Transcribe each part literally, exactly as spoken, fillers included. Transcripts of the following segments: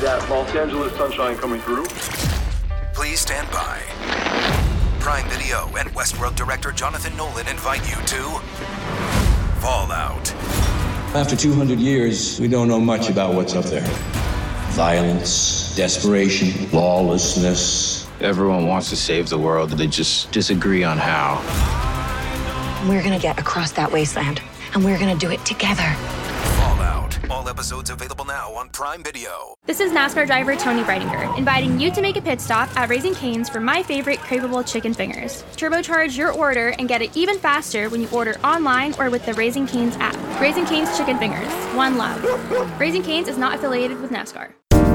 that Los Angeles sunshine coming through. Please stand by. Prime Video and Westworld director Jonathan Nolan invite you to Fallout. After two hundred years, we don't know much about what's up there. Violence, desperation, lawlessness. Everyone wants to save the world, they just disagree on how. We're gonna get across that wasteland, and we're gonna do it together. Fallout. All episodes available now on Prime Video. This is NASCAR driver Tony Breidinger, inviting you to make a pit stop at Raising Cane's for my favorite craveable chicken fingers. Turbocharge your order and get it even faster when you order online or with the Raising Cane's app. Raising Cane's Chicken Fingers. One love. Raising Cane's is not affiliated with NASCAR.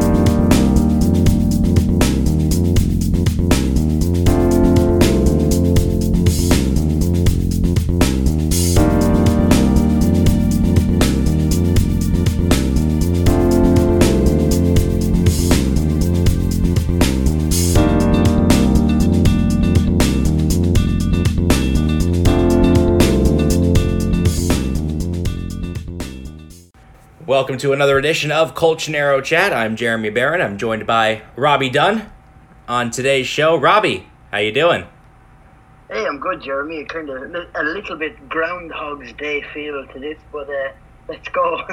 Welcome to another edition of Colchonero Chat. I'm Jeremy Barron. I'm joined by Robbie Dunn on today's show. Robbie, how you doing? Hey, I'm good, Jeremy. Kind of a little bit Groundhog's Day feel to this, but uh, let's go.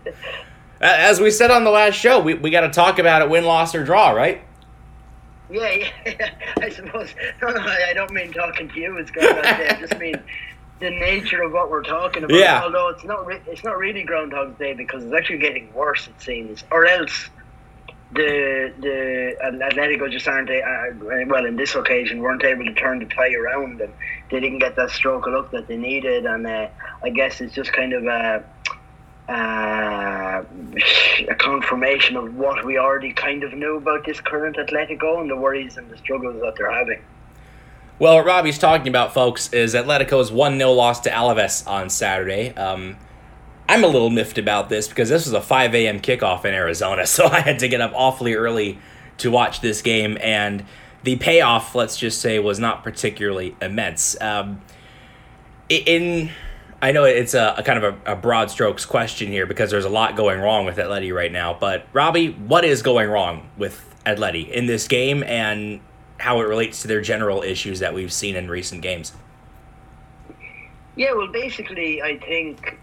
As we said on the last show, we, we got to talk about it, win, loss, or draw, right? Yeah, yeah. I suppose. No, no, I don't mean talking to you. It's Groundhog's Day. I just mean the nature of what we're talking about. Yeah. Although it's not re- it's not really Groundhog's Day because it's actually getting worse, it seems. Or else the the Atletico just aren't uh, well in this occasion weren't able to turn the tie around, and they didn't get that stroke of luck that they needed. And uh, I guess it's just kind of a, uh, a confirmation of what we already kind of knew about this current Atletico and the worries and the struggles that they're having. Well, what Robbie's talking about, folks, is Atletico's one nil loss to Alaves on Saturday. Um, I'm a little miffed about this because this was a five a.m. kickoff in Arizona, so I had to get up awfully early to watch this game, and the payoff, let's just say, was not particularly immense. Um, in, I know it's a, a kind of a, a broad strokes question here because there's a lot going wrong with Atleti right now, but Robbie, what is going wrong with Atleti in this game and how it relates to their general issues that we've seen in recent games? Yeah, well, basically, I think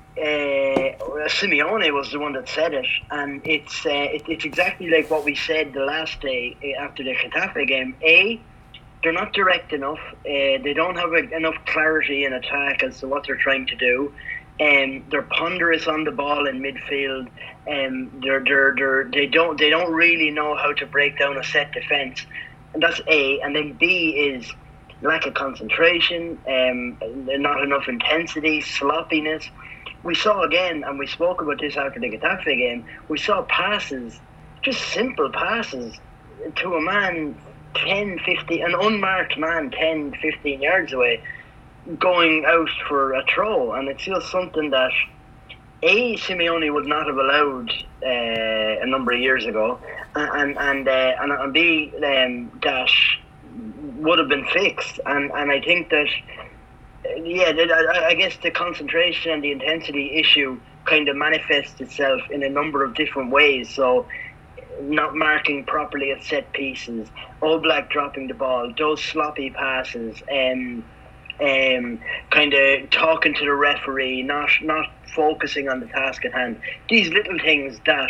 uh, Simeone was the one that said it, and it's uh, it, it's exactly like what we said the last day after the Getafe game. A, they're not direct enough. Uh, they don't have a, enough clarity in attack as to what they're trying to do. Um, they're ponderous on the ball in midfield. Um, they're, they're, they're, they don't they don't really know how to break down a set defence. And that's A. And then B is lack of concentration, um, not enough intensity, sloppiness. We saw again, and we spoke about this after the Getafe game, we saw passes, just simple passes, to a man ten, fifteen, an unmarked man ten, fifteen yards away, going out for a throw. And it's just something that A, Simeone would not have allowed uh, a number of years ago, and and uh, and, and B, um, that would have been fixed. And, and I think that, yeah, I, I guess the concentration and the intensity issue kind of manifests itself in a number of different ways. So, not marking properly at set pieces, Oblak dropping the ball, those sloppy passes, um, um, kind of talking to the referee, not not focusing on the task at hand. These little things that,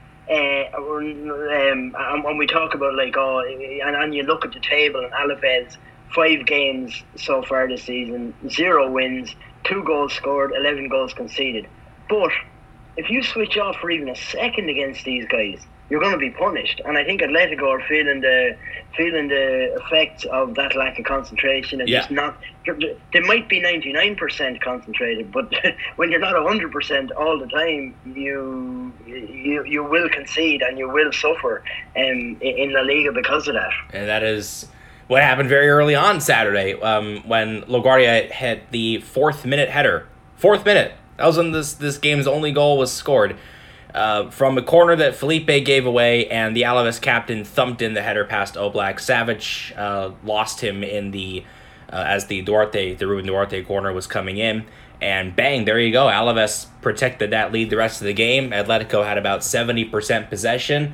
uh, um, and when we talk about like, oh, and, and you look at the table and Alaves, five games so far this season, zero wins, two goals scored, eleven goals conceded. But if you switch off for even a second against these guys, you're going to be punished. And I think Atletico are feeling the feeling the effects of that lack of concentration and yeah. just not. They might be ninety-nine percent concentrated, but when you're not one hundred percent all the time, you you you will concede and you will suffer um, in La Liga because of that. And that is what happened very early on Saturday um, when LaGuardia hit the fourth minute header. Fourth minute. That was when this this game's only goal was scored. Uh, from a corner that Felipe gave away, and the Alaves captain thumped in the header past Oblak. Savic uh, lost him in the uh, as the Duarte, the Ruben Duarte corner was coming in, and bang, there you go. Alaves protected that lead the rest of the game. Atletico had about seventy percent possession,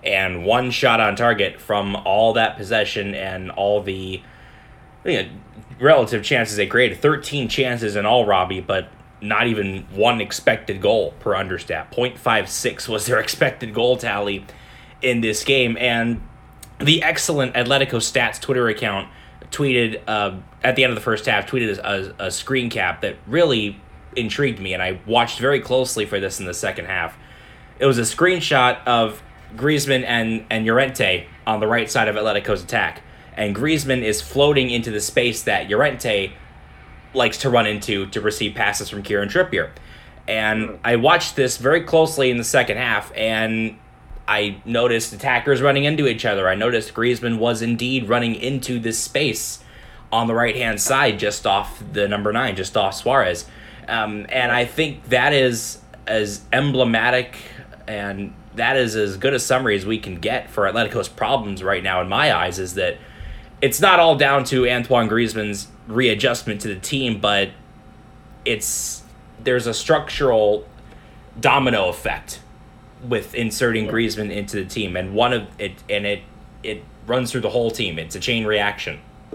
and one shot on target from all that possession and all the you know, relative chances they created. thirteen chances in all, Robbie, but not even one expected goal per understat. point five six was their expected goal tally in this game. And the excellent Atletico Stats Twitter account tweeted uh, at the end of the first half, tweeted a, a screen cap that really intrigued me, and I watched very closely for this in the second half. It was a screenshot of Griezmann and, and Llorente on the right side of Atletico's attack. And Griezmann is floating into the space that Llorente likes to run into to receive passes from Kieran Trippier. And I watched this very closely in the second half, and I noticed attackers running into each other. I noticed Griezmann was indeed running into this space on the right-hand side, just off the number nine, just off Suarez. Um, and I think that is as emblematic and that is as good a summary as we can get for Atletico's problems right now, in my eyes, is that it's not all down to Antoine Griezmann's readjustment to the team, but it's there's a structural domino effect with inserting Griezmann into the team, and one of it and it it runs through the whole team. It's a chain reaction.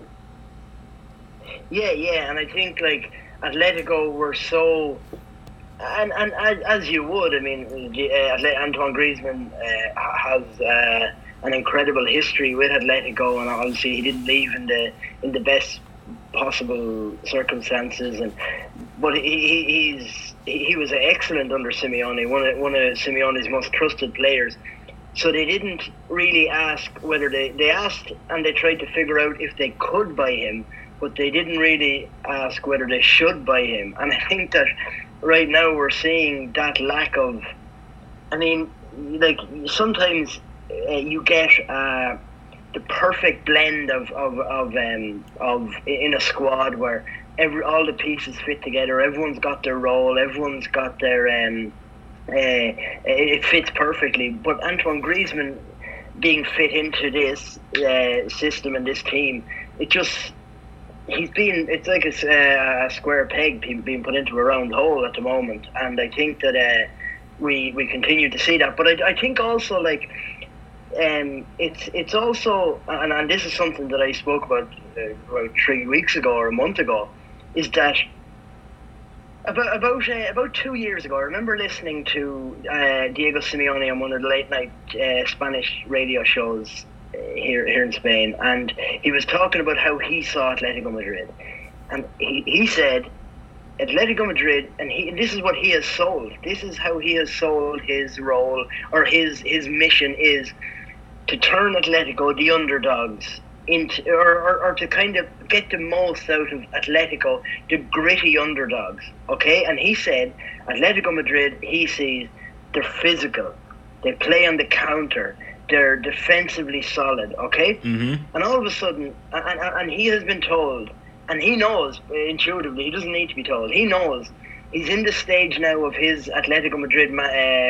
Yeah, yeah, and I think like Atletico were so, and and as, as you would, I mean, uh, Antoine Griezmann uh, has uh, an incredible history with Atletico, and obviously he didn't leave in the in the best possible circumstances, and but he, he he's he was excellent under Simeone, one of one of Simeone's most trusted players. So they didn't really ask whether they they asked and they tried to figure out if they could buy him, but they didn't really ask whether they should buy him. And I think that right now we're seeing that lack of. I mean, like sometimes uh, you get uh, the perfect blend of of of um of in a squad where every all the pieces fit together. Everyone's got their role. Everyone's got their um. Uh, it fits perfectly. But Antoine Griezmann being fit into this uh, system and this team, it just he's been. It's like a, a square peg being put into a round hole at the moment, and I think that uh, we we continue to see that. But I, I think also like. Um, it's it's also, and, and this is something that I spoke about uh, about three weeks ago or a month ago, is that about about uh, about two years ago, I remember listening to uh, Diego Simeone on one of the late night uh, Spanish radio shows uh, here here in Spain, and he was talking about how he saw Atletico Madrid, and he, he said Atletico Madrid, and he and this is what he has sold. This is how he has sold his role, or his his mission is to turn Atletico, the underdogs, into or, or, or to kind of get the most out of Atletico, the gritty underdogs. Okay, and he said Atletico Madrid, he sees they're physical, they play on the counter, they're defensively solid. Okay, mm-hmm. and all of a sudden, and, and, and he has been told. And he knows, intuitively, he doesn't need to be told, he knows he's in the stage now of his Atletico Madrid, uh,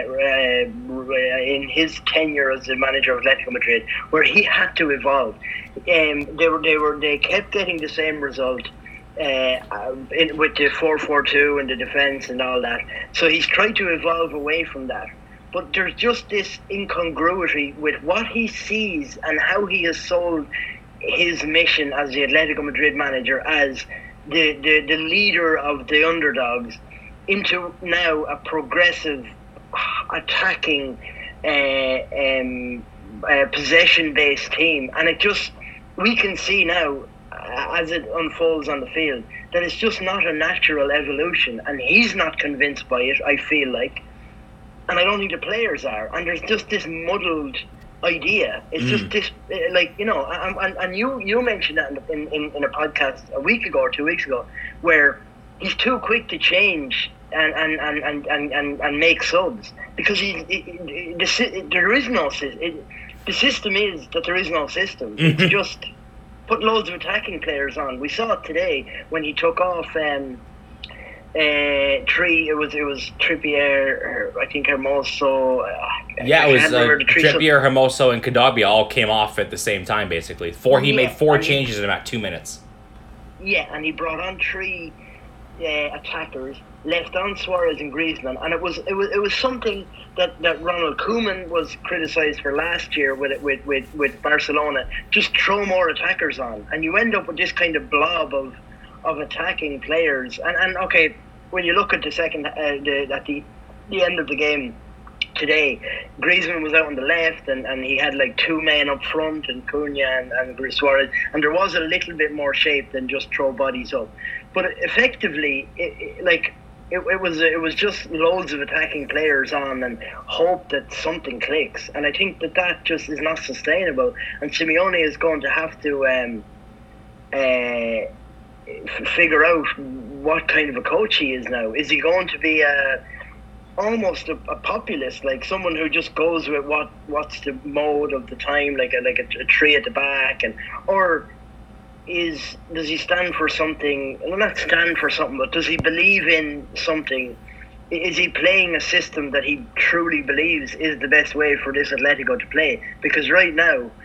uh, in his tenure as the manager of Atletico Madrid, where he had to evolve. Um, they were, they were, they kept getting the same result uh, in, with the four four two and the defence and all that. So he's tried to evolve away from that. But there's just this incongruity with what he sees and how he has sold his mission as the Atletico Madrid manager, as the, the, the leader of the underdogs, into now a progressive, attacking, uh, um, uh, possession-based team. And it just, we can see now, uh, as it unfolds on the field, that it's just not a natural evolution. And he's not convinced by it, I feel like. And I don't think the players are. And there's just this muddled idea. It's mm. just this, like, you know, and, and you you mentioned that in, in, in a podcast a week ago or two weeks ago, where he's too quick to change and and, and, and, and, and, and make subs, because he, it, the, there is no system. The system is that there is no system. Mm-hmm. It's just put loads of attacking players on. We saw it today when he took off um, Uh, three. It was it was Trippier, I think Hermoso. Uh, yeah, it was uh, Trippier, Hermoso, and Condobia all came off at the same time. Basically, four. He yeah, made four changes he, in about two minutes. Yeah, and he brought on three uh, attackers, left on Suarez and Griezmann, and it was it was it was something that, that Ronald Koeman was criticised for last year with with, with with Barcelona. Just throw more attackers on, and you end up with this kind of blob of of attacking players. And, and okay, when you look at the second uh, the, at the the end of the game today, Griezmann was out on the left, and, and he had like two men up front, and Cunha and, and Suarez, and there was a little bit more shape than just throw bodies up. But effectively, it, it, like it, it was it was just loads of attacking players on, and hope that something clicks. And I think that that just is not sustainable. And Simeone is going to have to um, uh, f- figure out what kind of a coach he is now. Is he going to be a almost a, a populist, like someone who just goes with what what's the mode of the time, like a like a, a tree at the back, and or is does he stand for something? Well, not stand for something, but does he believe in something? Is he playing a system that he truly believes is the best way for this Atletico to play? Because right now, uh,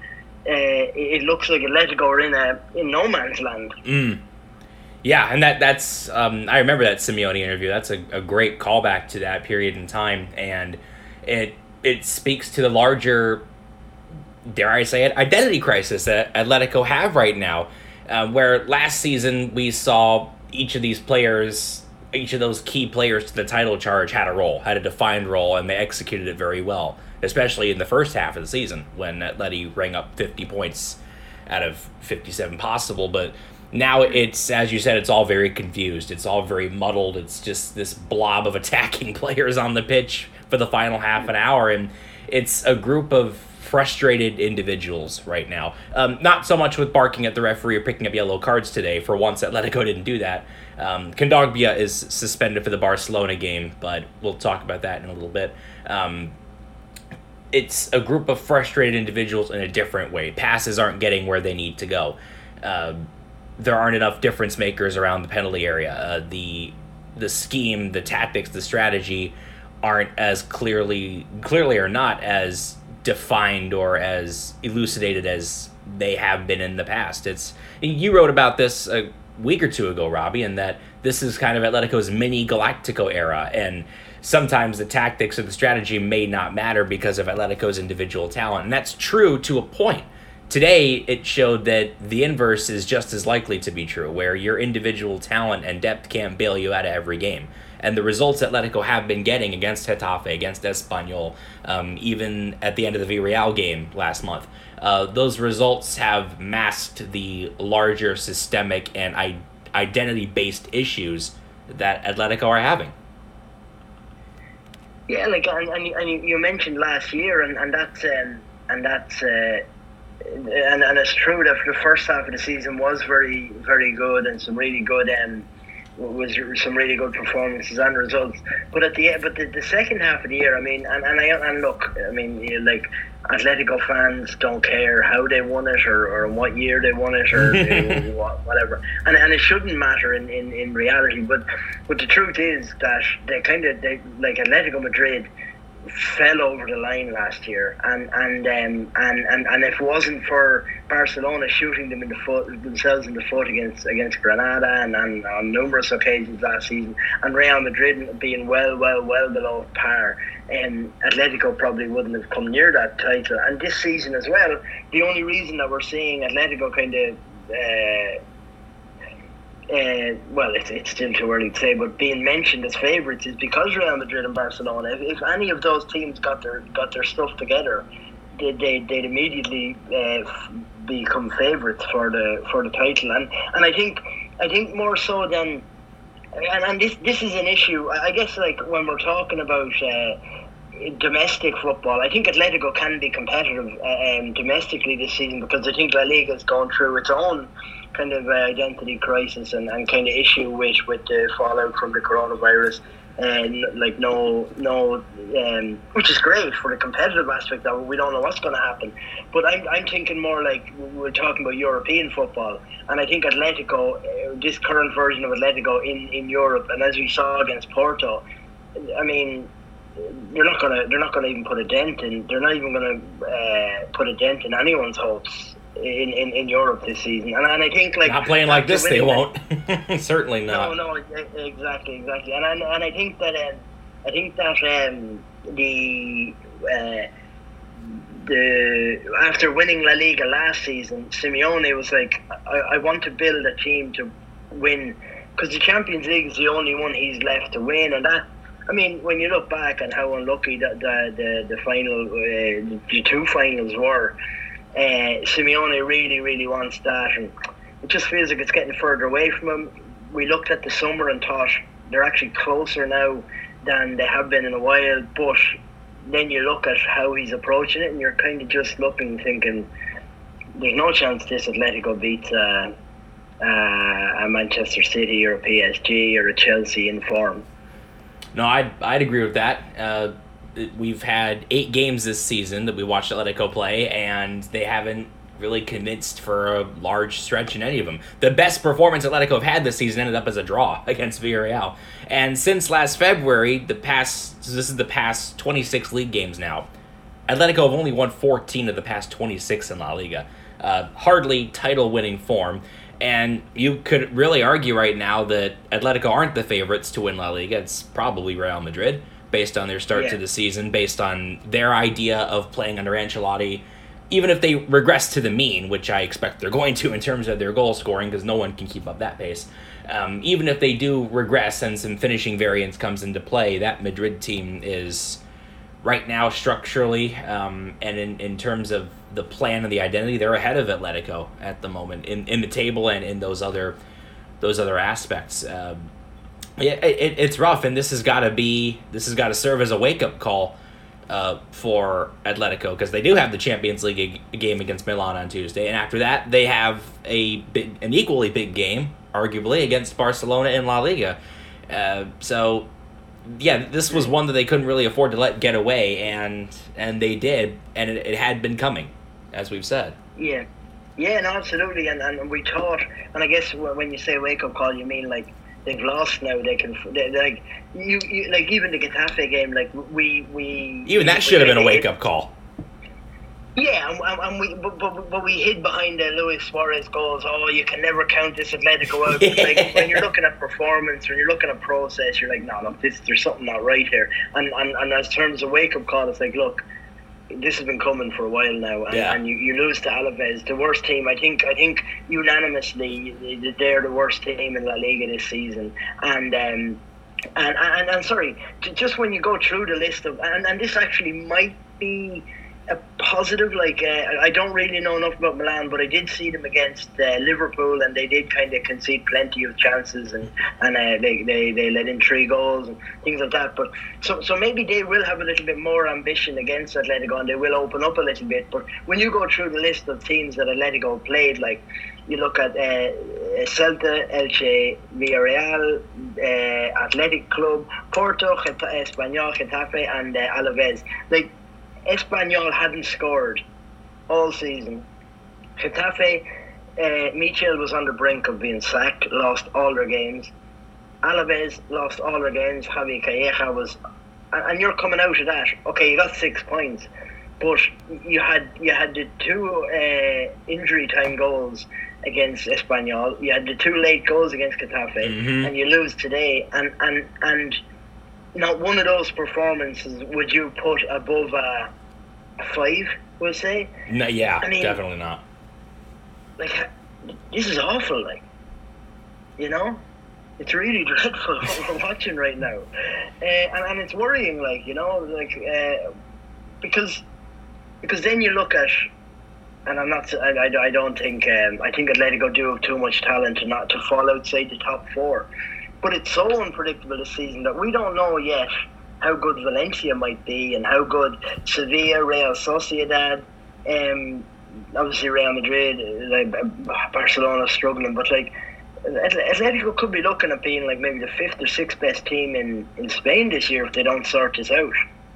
it looks like Atletico are in a in no man's land. Mm. Yeah, and that that's um, I remember that Simeone interview. That's a, a great callback to that period in time, and it it speaks to the larger, dare I say it, identity crisis that Atletico have right now, uh, where last season we saw each of these players, each of those key players to the title charge had a role, had a defined role, and they executed it very well, especially in the first half of the season when Atleti rang up fifty points out of fifty-seven possible, but now it's, as you said, it's all very confused. It's all very muddled. It's just this blob of attacking players on the pitch for the final half an hour, and it's a group of frustrated individuals right now. Um, not so much with barking at the referee or picking up yellow cards today. For once, Atletico didn't do that. Um, Kondogbia is suspended for the Barcelona game, but we'll talk about that in a little bit. Um, it's a group of frustrated individuals in a different way. Passes aren't getting where they need to go. Uh, there aren't enough difference makers around the penalty area. Uh, the the scheme, the tactics, the strategy aren't as clearly, clearly or not as defined or as elucidated as they have been in the past. It's you wrote about this a week or two ago, Robbie, and that this is kind of Atletico's mini Galactico era, and sometimes the tactics or the strategy may not matter because of Atletico's individual talent, and that's true to a point. Today, it showed that the inverse is just as likely to be true, where your individual talent and depth can't bail you out of every game. And the results Atletico have been getting against Getafe, against Espanyol, um, even at the end of the Villarreal game last month, uh, those results have masked the larger systemic and I- identity-based issues that Atletico are having. Yeah, like and, and, you, and you mentioned last year, and, and that's um, and that's. Uh, And and it's true that the first half of the season was very very good, and some really good um was some really good performances and results. But at the but the, the second half of the year, I mean, and and, I, and look, I mean, you know, like Atletico fans don't care how they won it or, or what year they won it or you know, whatever, and and it shouldn't matter in, in, in reality. But but the truth is that they kind of they like Atletico Madrid fell over the line last year, and and um, and, and and if it wasn't for Barcelona shooting them in the foot themselves in the foot against against Granada and, and on numerous occasions last season, and Real Madrid being well well well below par, um, Atletico probably wouldn't have come near that title. And this season as well, the only reason that we're seeing Atletico kind of uh, Uh, well, it's, it's still too early to say, but being mentioned as favourites is because Real Madrid and Barcelona. If, if any of those teams got their got their stuff together, they, they they'd immediately uh, become favourites for the for the title. And and I think I think more so than, and, and this this is an issue. I guess like when we're talking about Uh, domestic football, I think Atletico can be competitive uh, um, domestically this season, because I think La Liga has gone through its own kind of uh, identity crisis and, and kind of issue with with the fallout from the coronavirus, and like no no um, which is great for the competitive aspect of it. We don't know what's going to happen, but I'm, I'm thinking more like we're talking about European football, and I think Atletico, uh, this current version of Atletico in, in Europe, and as we saw against Porto, I mean, they're not gonna they're not gonna even put a dent in they're not even gonna uh, put a dent in anyone's hopes in, in, in Europe this season. And, and I think like not playing like this, they won't. Certainly not. No, no, exactly, exactly. And and, and I think that um, I think that um, the uh, the after winning La Liga last season, Simeone was like, I, I want to build a team to win, because the Champions League is the only one he's left to win, and that. I mean, when you look back on how unlucky the the the, the final, uh, the two finals were, uh, Simeone really, really wants that, and it just feels like it's getting further away from him. We looked at the summer and thought they're actually closer now than they have been in a while, but then you look at how he's approaching it, and you're kind of just looking, thinking, there's no chance this Atletico beats uh, uh, a Manchester City or a P S G or a Chelsea in form. No, I'd, I'd agree with that. Uh, we've had eight games this season that we watched Atletico play, and they haven't really convinced for a large stretch in any of them. The best performance Atletico have had this season ended up as a draw against Villarreal. And since last February, the past so this is the past twenty-six league games now, Atletico have only won fourteen of the past twenty-six in La Liga. Uh, hardly title-winning form. And you could really argue right now that Atletico aren't the favorites to win La Liga. It's probably Real Madrid, based on their start yeah. to the season, based on their idea of playing under Ancelotti. Even if they regress to the mean, which I expect they're going to in terms of their goal scoring, because no one can keep up that pace. Um, even if they do regress and some finishing variance comes into play, that Madrid team is right now structurally um, and in, in terms of the plan and the identity, they're ahead of Atletico at the moment in, in the table and in those other those other aspects. Um, yeah, it, it's rough, and this has got to be this has got to serve as a wake up call uh, for Atletico, because they do have the Champions League game against Milan on Tuesday, and after that they have a big, an equally big game, arguably, against Barcelona in La Liga. Uh, so. Yeah, this was one that they couldn't really afford to let get away, and and they did, and it, it had been coming, as we've said. Yeah, yeah, no, absolutely, and and we thought, and I guess when you say wake up call, you mean like they've lost now. They can, they, like you, you, like even the Getafe game, like we we even that we, should have been a hid, wake up call. Yeah, and, and we but, but, but we hid behind the Luis Suarez goals. Oh, you can never count this Atletico out. Yeah. Like when you're looking at performance, when you're looking at process, you're like, no, look, this there's something not right here. And and, and as terms of wake up call, it's like, look, this has been coming for a while now, and, yeah. and you, you lose to Alaves, the worst team. I think I think unanimously they're the worst team in La Liga this season, and. Um, and, and and sorry, just when you go through the list of, and, and this actually might be a positive, like uh, I don't really know enough about Milan, but I did see them against uh, Liverpool, and they did kind of concede plenty of chances, and and uh, they, they they let in three goals and things like that. But so so maybe they will have a little bit more ambition against Atletico, and they will open up a little bit. But when you go through the list of teams that Atletico played, like you look at uh, Celta, Elche, Villarreal, uh, Athletic Club, Porto, Geta- Espanyol, Getafe, and uh, Alaves, like. Espanyol hadn't scored all season. Getafe, uh, Michel was on the brink of being sacked, lost all their games. Alaves lost all their games. Javi Calleja was, and you're coming out of that. Okay, you got six points, but you had you had the two uh, injury time goals against Espanyol. You had the two late goals against Getafe, mm-hmm. and you lose today. And and and. Not one of those performances would you put above a, a five, we'll say? No, yeah, I mean, definitely not. Like, this is awful, like, you know? It's really dreadful what we're watching right now. Uh, and, and it's worrying, like, you know, like, uh, because because then you look at, and I'm not, I, I, I don't think, um, I think Atletico do have too much talent to not to fall outside the top four. But it's so unpredictable this season that we don't know yet how good Valencia might be and how good Sevilla, Real Sociedad, um, obviously Real Madrid, like Barcelona struggling. But like Atletico could be looking at being like maybe the fifth or sixth best team in, in Spain this year if they don't sort this out.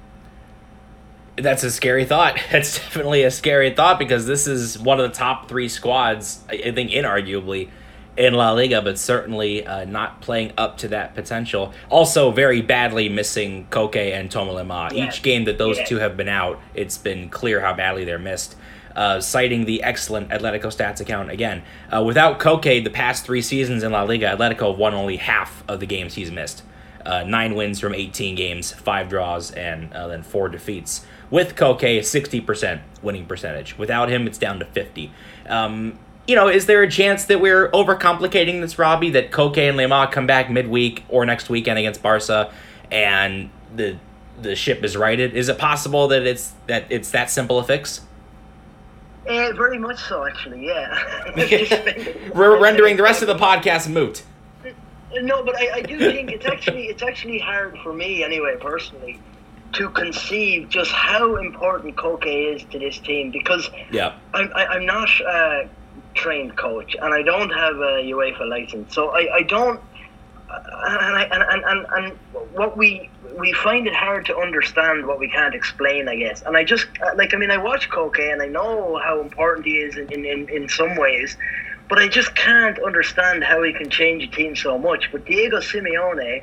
That's a scary thought. That's definitely a scary thought, because this is one of the top three squads, I think, inarguably, in La Liga, but certainly uh, not playing up to that potential. Also, very badly missing Koke and Thomas Lemar. Yeah. Each game that those yeah. two have been out, it's been clear how badly they're missed. Uh, citing the excellent Atletico stats account again. Uh, without Koke, the past three seasons in La Liga, Atletico won only half of the games he's missed. Uh, nine wins from eighteen games, five draws, and uh, then four defeats. With Koke, sixty percent winning percentage. Without him, it's down to fifty. Um, you know, is there a chance that we're overcomplicating this, Robbie, that Koke and Lemar come back midweek or next weekend against Barca and the the ship is righted? Is it possible that it's that it's that simple a fix? Uh, very much so, actually, yeah. We're rendering the rest of the podcast moot. No, but I, I do think it's actually it's actually hard for me, anyway, personally, to conceive just how important Koke is to this team, because yeah. I'm I, I'm not a trained coach and I don't have a UEFA license, so I, I don't. And, I, and, and, and, and what we we find it hard to understand what we can't explain, I guess. And I just, like, I mean, I watch Koke and I know how important he is in, in, in some ways, but I just can't understand how he can change a team so much. But Diego Simeone,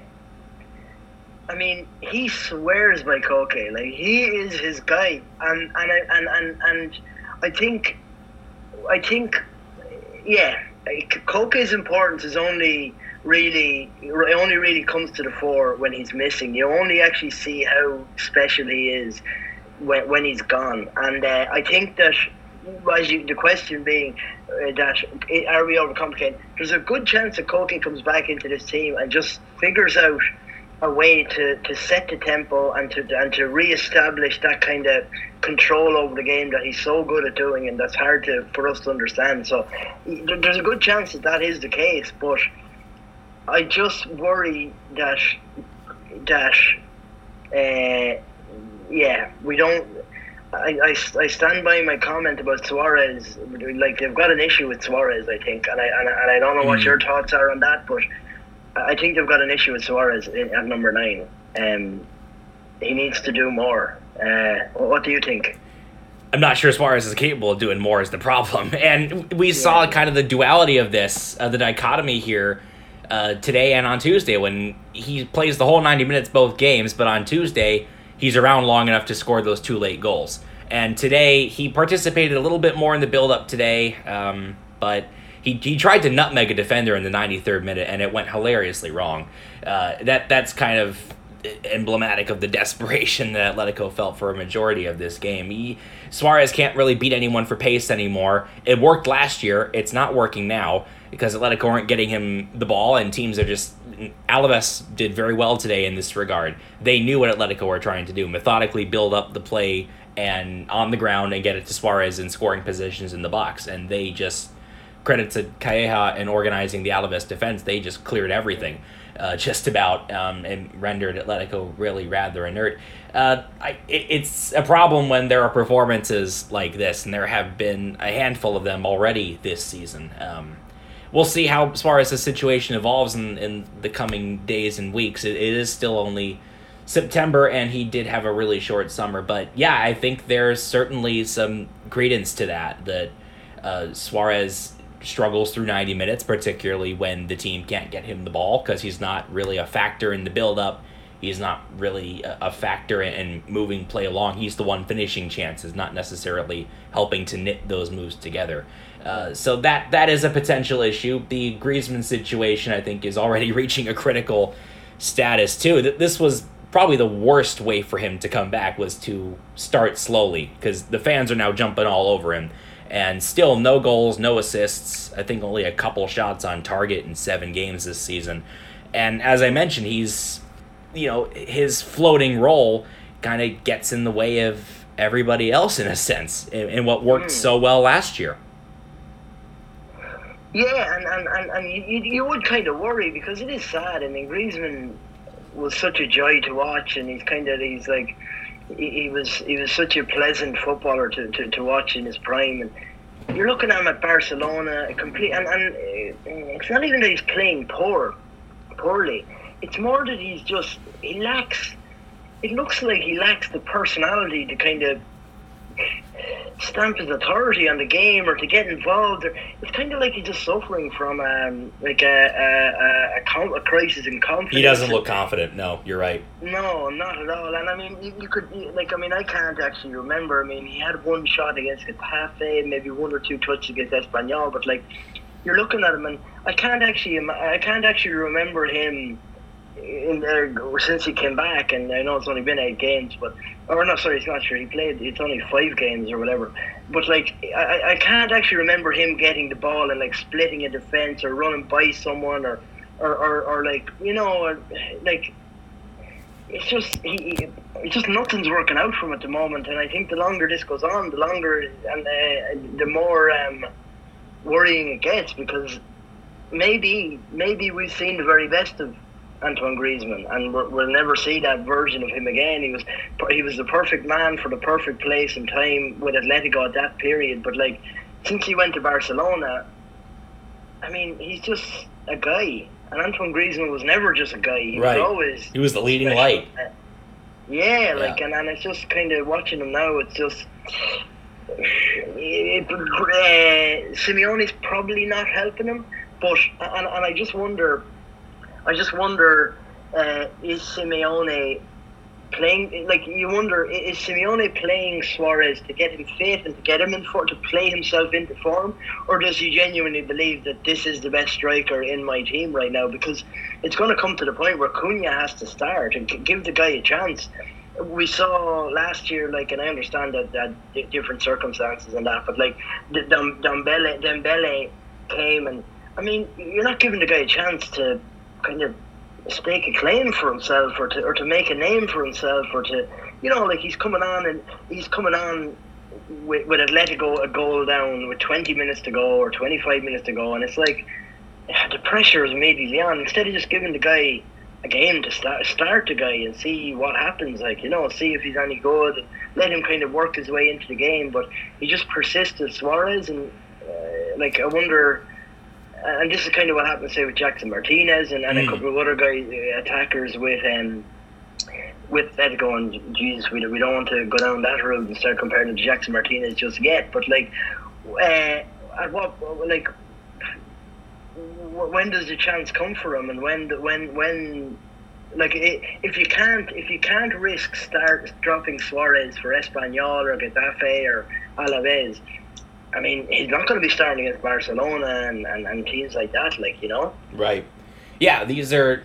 I mean, he swears by Koke. Like, he is his guy. And and I, and, and, and I think, I think, yeah, Koke's importance is only... really it only really comes to the fore when he's missing. You only actually see how special he is when, when he's gone. And uh, I think that, as you, the question being uh, that are we overcomplicating, there's a good chance that Koke comes back into this team and just figures out a way to, to set the tempo and to and to re-establish that kind of control over the game that he's so good at doing, and that's hard to for us to understand. So there's a good chance that that is the case, but I just worry that that uh, yeah, we don't. I, I, I stand by my comment about Suarez. Like, they've got an issue with Suarez, I think, and I and, and I don't know what mm. your thoughts are on that, but I think they've got an issue with Suarez at number nine. Um, he needs to do more. Uh, what do you think? I'm not sure Suarez is capable of doing more is the problem, and we yeah. saw kind of the duality of this, uh, the dichotomy here. Uh, today and on Tuesday, when he plays the whole ninety minutes both games, but on Tuesday he's around long enough to score those two late goals. And today he participated a little bit more in the build-up today, um, but he he tried to nutmeg a defender in the ninety-third minute, and it went hilariously wrong. Uh, that that's kind of emblematic of the desperation that Atletico felt for a majority of this game. He, Suarez can't really beat anyone for pace anymore. It worked last year. It's not working now, because Atletico aren't getting him the ball, and teams are just... Alaves did very well today in this regard. They knew what Atletico were trying to do, methodically build up the play and on the ground and get it to Suarez in scoring positions in the box. And they just, credit to Calleja and organizing the Alaves defense, they just cleared everything uh, just about um, and rendered Atletico really rather inert. Uh, I, it, it's a problem when there are performances like this, and there have been a handful of them already this season. Um, We'll see how Suarez's situation evolves in, in the coming days and weeks. It, it is still only September, and he did have a really short summer. But yeah, I think there's certainly some credence to that, that uh, Suarez struggles through ninety minutes, particularly when the team can't get him the ball, because he's not really a factor in the build-up. He's not really a, a factor in, in moving play along. He's the one finishing chances, not necessarily helping to knit those moves together. Uh, so that that is a potential issue. The Griezmann situation, I think, is already reaching a critical status, too. This was probably the worst way for him to come back, was to start slowly, because the fans are now jumping all over him. And still no goals, no assists. I think only a couple shots on target in seven games this season. And as I mentioned, he's, you know, his floating role kind of gets in the way of everybody else, in a sense, in, in what worked mm. so well last year. Yeah, and, and, and, and you, you would kind of worry, because it is sad. I mean, Griezmann was such a joy to watch, and he's kind of, he's like, he, he was he was such a pleasant footballer to, to, to watch in his prime. And you're looking at him at Barcelona, a complete, and, and it's not even that he's playing poor, poorly. It's more that he's just, he lacks, it looks like he lacks the personality to kind of stamp his authority on the game or to get involved. Or, it's kind of like he's just suffering from um, like a a, a, a, com- a crisis in confidence. He doesn't look confident. No, you're right. No, not at all. And I mean, you, you could like I mean, I can't actually remember. I mean, he had one shot against Getafe, maybe one or two touches against Espanyol, but like you're looking at him, and I can't actually I can't actually remember him. In there since he came back, and I know it's only been eight games, but or no, sorry, it's not sure. He played. It's only five games or whatever. But like, I, I can't actually remember him getting the ball and like splitting a defense or running by someone or or, or, or like you know, or, like it's just he, it's just nothing's working out for him at the moment. And I think the longer this goes on, the longer and uh, the more um, worrying it gets, because maybe maybe we've seen the very best of Antoine Griezmann, and we're, we'll never see that version of him again. He was he was the perfect man for the perfect place and time with Atletico at that period. But like, since he went to Barcelona, I mean, he's just a guy. And Antoine Griezmann was never just a guy. He right. was always he was the leading special. light. Yeah, like, yeah. And, and it's just kind of watching him now. It's just it, uh, Simeone's probably not helping him, but and and I just wonder. I just wonder, uh, is Simeone playing, like, you wonder, is Simeone playing Suarez to get him fit and to get him in for, to play himself into form, or does he genuinely believe that this is the best striker in my team right now? Because it's going to come to the point where Cunha has to start and give the guy a chance. We saw last year, like, and I understand that, that different circumstances and that, but like, Dembele, Dembele came and, I mean, you're not giving the guy a chance to kind of stake a claim for himself, or to or to make a name for himself, or to, you know, like he's coming on and he's coming on with, with Atletico a goal down with twenty minutes to go or twenty-five minutes to go, and it's like the pressure is immediately on. Instead of just giving the guy a game to start start the guy and see what happens, like, you know, see if he's any good and let him kind of work his way into the game. But he just persisted, Suarez, and uh, like I wonder. And this is kind of what happened, say, with Jackson Martinez and, and mm. a couple of other guys, uh, attackers with um, with Atletico. And Jesus, we we don't want to go down that road and start comparing him to Jackson Martinez just yet. But like, uh, at what like, when does the chance come for him? And when when when like if you can't if you can't risk start dropping Suarez for Espanyol or Getafe or Alaves. I mean, he's not going to be starting against Barcelona and, and, and teams like that, like, you know? Right. Yeah, these are...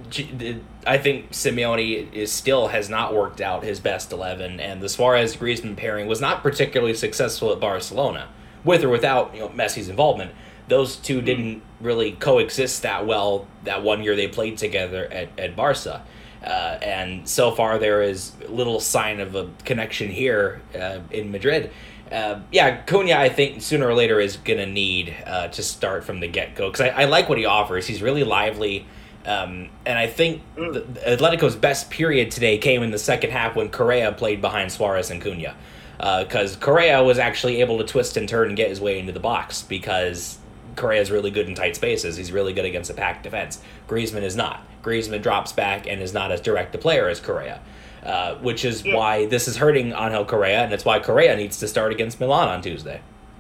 I think Simeone is still has not worked out his best eleven, and the Suarez-Griezmann pairing was not particularly successful at Barcelona, with or without, you know, Messi's involvement. Those two mm. didn't really coexist that well that one year they played together at, at Barca. Uh, and so far there is little sign of a connection here uh, in Madrid. Uh, yeah, Cunha, I think sooner or later is going to need uh, to start from the get-go, because I, I like what he offers. He's really lively, um, and I think the, Atletico's best period today came in the second half when Correa played behind Suarez and Cunha, because uh, Correa was actually able to twist and turn and get his way into the box, because Correa is really good in tight spaces. He's really good against a packed defense. Griezmann is not. Griezmann drops back and is not as direct a player as Correa. Uh, which is yeah. why this is hurting Angel Correa, and it's why Correa needs to start against Milan on Tuesday.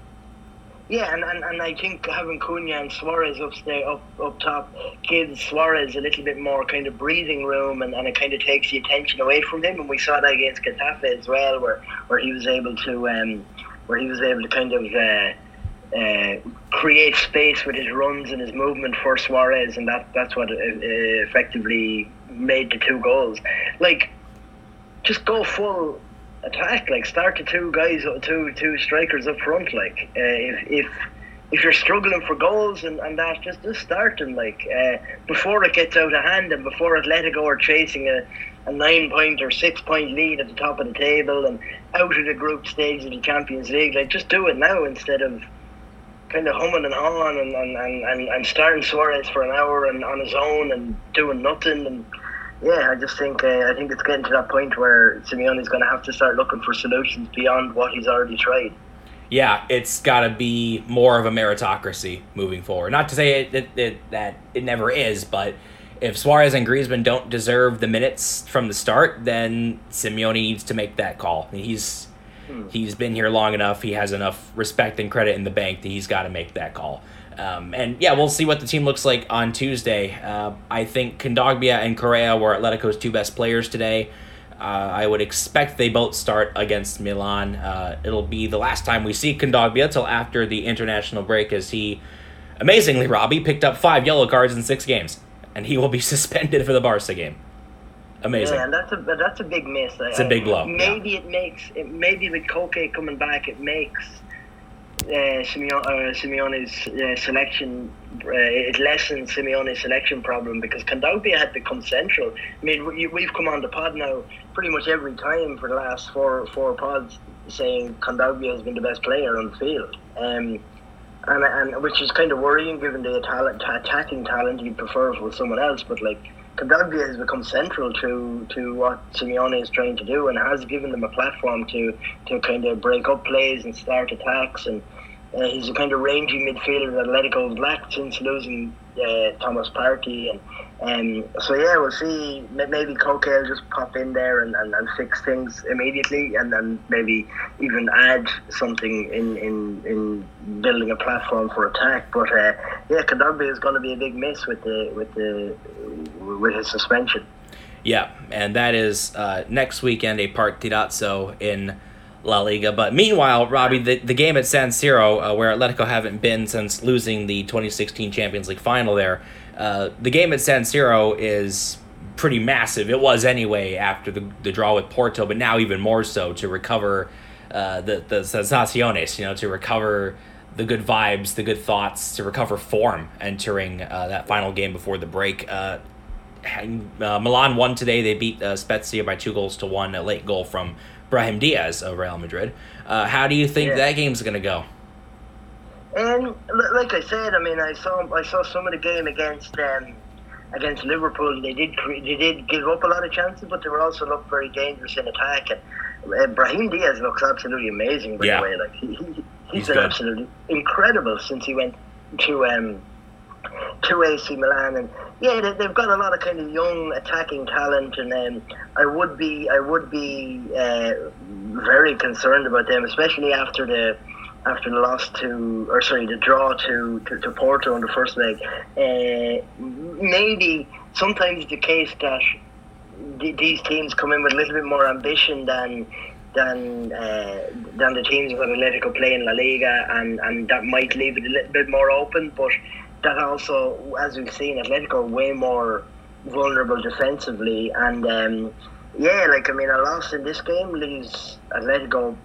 Yeah, and, and, and I think having Cunha and Suarez up, there, up up top gives Suarez a little bit more kind of breathing room, and, and it kind of takes the attention away from him. And we saw that against Getafe as well, where, where he was able to um, where he was able to kind of uh, uh, create space with his runs and his movement for Suarez, and that that's what uh, effectively made the two goals. Like, just go full attack, like start the two guys, two two strikers up front. Like uh, if if if you're struggling for goals and, and that, just just start them, like uh, before it gets out of hand and before Atletico are chasing a, a nine point or six point lead at the top of the table and out of the group stage of the Champions League. Like, just do it now instead of kind of humming and hawing and and, and, and, and starting Suarez for an hour and on his own and doing nothing. And yeah, I just think uh, I think it's getting to that point where Simeone's going to have to start looking for solutions beyond what he's already tried. Yeah, it's got to be more of a meritocracy moving forward. Not to say it, it, it, that it never is, but if Suarez and Griezmann don't deserve the minutes from the start, then Simeone needs to make that call. He's Hmm. He's been here long enough. He has enough respect and credit in the bank that he's got to make that call. Um, and yeah, we'll see what the team looks like on Tuesday. Uh, I think Kondogbia and Correa were Atletico's two best players today. Uh, I would expect they both start against Milan. Uh, it'll be the last time we see Kondogbia till after the international break, as he, amazingly, Robbie, picked up five yellow cards in six games. And he will be suspended for the Barca game. Amazing. Yeah, and that's a that's a big miss. It's a big blow. Maybe yeah. it makes it, maybe with Koke coming back, it makes uh, Simeone, uh, Simeone's uh, selection. Uh, it lessens Simeone's selection problem, because Kondogbia had become central. I mean, we, we've come on the pod now pretty much every time for the last four four pods saying Kondogbia has been the best player on the field. Um, and and which is kind of worrying given the talent, attacking talent you'd prefer with someone else, but like. Kondogbia has become central to, to what Simeone is trying to do, and has given them a platform to, to kind of break up plays and start attacks. And uh, he's a kind of rangy midfielder that Atletico has lacked since losing uh, Thomas Partey. And um, so yeah, we'll see. Maybe Koke will just pop in there and, and, and fix things immediately, and then maybe even add something in, in, in building a platform for attack. But uh, yeah, Kondogbia is going to be a big miss with the with the with his suspension. Yeah, and that is uh, next weekend, a Partidazo in La Liga. But meanwhile, Robbie, the, the game at San Siro, uh, where Atletico haven't been since losing the twenty sixteen Champions League final there, uh, the game at San Siro is pretty massive. It was anyway after the, the draw with Porto, but now even more so to recover uh, the, the sensaciones, you know, to recover the good vibes, the good thoughts, to recover form entering uh, that final game before the break. Uh, uh, Milan won today. They beat uh, Spezia by two goals to one, a late goal from Brahim Diaz of Real Madrid. Uh, how do you think yeah. that game's going to go? And like I said, I mean, I saw I saw some of the game against um, against Liverpool. They did they did give up a lot of chances, but they were also looked very dangerous in attack. And uh, Brahim Diaz looks absolutely amazing, by yeah. the way. Like he, he he's, he's been good. absolutely incredible since he went to um, to A C Milan. And yeah, they, they've got a lot of kind of young attacking talent, and um, I would be I would be uh, very concerned about them, especially after the. After the loss to, or sorry, the draw to, to, to Porto in the first leg. Uh, maybe sometimes it's the case that th- these teams come in with a little bit more ambition than than uh, than the teams that Atletico play in La Liga, and, and that might leave it a little bit more open. But that also, as we've seen, Atletico are way more vulnerable defensively. And um, yeah, like I mean, a loss in this game leaves Atletico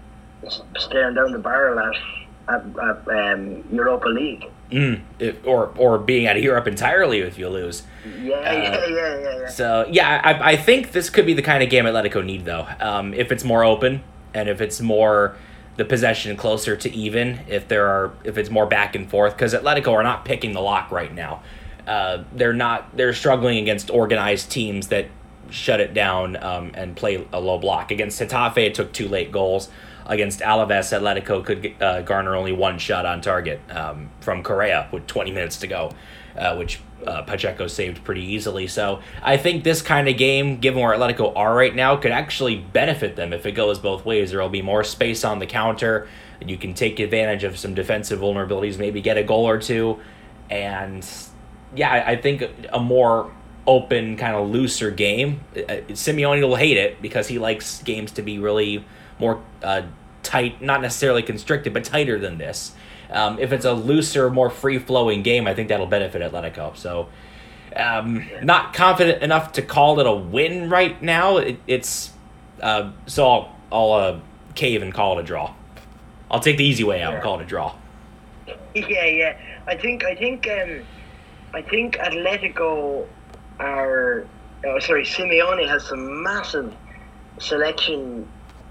staring down the barrel at, at, at um, Europa League. Mm, if, or or being out of Europe entirely if you lose. Yeah, uh, yeah, yeah, yeah, yeah. So, yeah, I, I think this could be the kind of game Atletico need, though. Um, if it's more open, and if it's more the possession closer to even, if there are if it's more back and forth, because Atletico are not picking the lock right now. Uh, they're not. They're struggling against organized teams that shut it down um, and play a low block. Against Getafe, it took two late goals. Against Alaves, Atletico could uh, garner only one shot on target um, from Correa with twenty minutes to go, uh, which uh, Pacheco saved pretty easily. So I think this kind of game, given where Atletico are right now, could actually benefit them if it goes both ways. There will be more space on the counter. You can take advantage of some defensive vulnerabilities, maybe get a goal or two. And yeah, I think a more open, kind of looser game. Simeone will hate it because he likes games to be really more uh, tight, not necessarily constricted, but tighter than this. Um, if it's a looser, more free-flowing game, I think that'll benefit Atletico. So, um, not confident enough to call it a win right now. It, it's uh, so I'll, I'll uh, cave and call it a draw. I'll take the easy way out and call it a draw. Yeah, yeah. I think I think um, I think Atletico are. Oh, sorry, Simeone has some massive selection.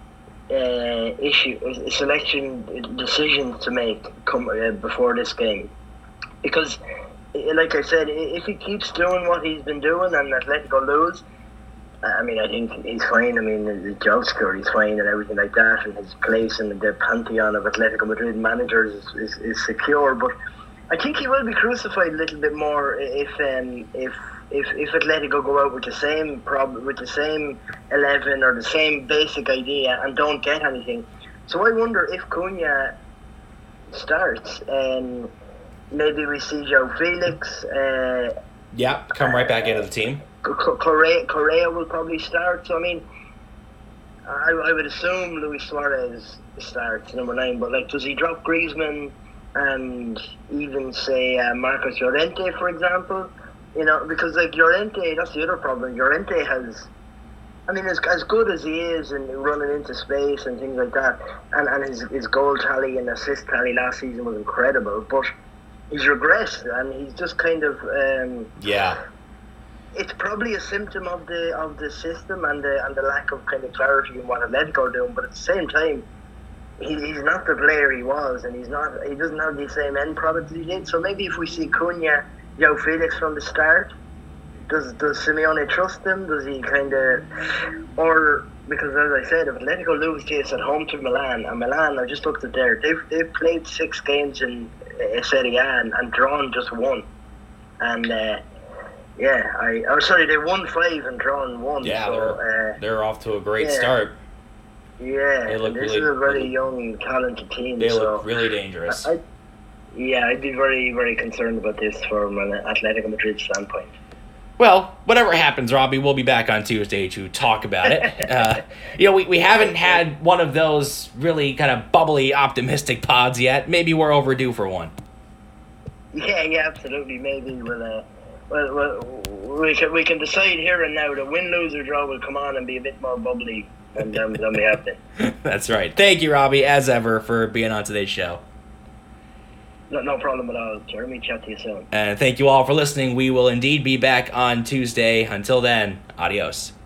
Uh, issue selection decisions to make come uh, before this game, because like I said, if he keeps doing what he's been doing and Atletico lose, I mean I think he's fine. I mean the job score he's fine and everything like that, and his place in the pantheon of Atletico Madrid managers is, is, is secure. But I think he will be crucified a little bit more if um, if if if Atletico go out with the same problem, with the same eleven or the same basic idea and don't get anything. So I wonder if Cunha starts, and maybe we see João Felix. Uh, yeah, come right back into the team. Correa, Correa will probably start. So I mean, I, I would assume Luis Suarez starts number nine. But like, does he drop Griezmann and even say uh, Marcos Llorente, for example? You know, because like Llorente, that's the other problem. Llorente has, I mean, as as good as he is and running into space and things like that, and, and his his goal tally and assist tally last season was incredible, but he's regressed and he's just kind of um, yeah. It's probably a symptom of the of the system and the and the lack of kind of clarity in what Atletico are doing. But at the same time, he, he's not the player he was, and he's not. He doesn't have the same end product he did. So maybe if we see Cunha, João Felix from the start, does does Simeone trust him? Does he kind of, or because as I said, if Atletico lose this at home to Milan, and Milan, I just looked at there, they've they've played six games in uh, Serie A and, and drawn just one, and. Uh, Yeah, I. Oh, sorry, they won five and drawn one. Yeah, so, they're uh, they're off to a great yeah. start. Yeah, They look this really- is a very they- young, talented team. They so look really dangerous. I, I, yeah, I'd be very, very concerned about this from an Atletico Madrid standpoint. Well, whatever happens, Robbie, we'll be back on Tuesday to talk about it. uh, you know, we, we haven't had one of those really kind of bubbly, optimistic pods yet. Maybe we're overdue for one. Yeah, yeah, absolutely. Maybe we'll. Uh, well, well, we can we can decide here and now that win, lose, or draw will come on and be a bit more bubbly than than, than we have been. That's right. Thank you, Robbie, as ever, for being on today's show. No, no problem at all, Jeremy. Chat to you soon. And thank you all for listening. We will indeed be back on Tuesday. Until then, adios.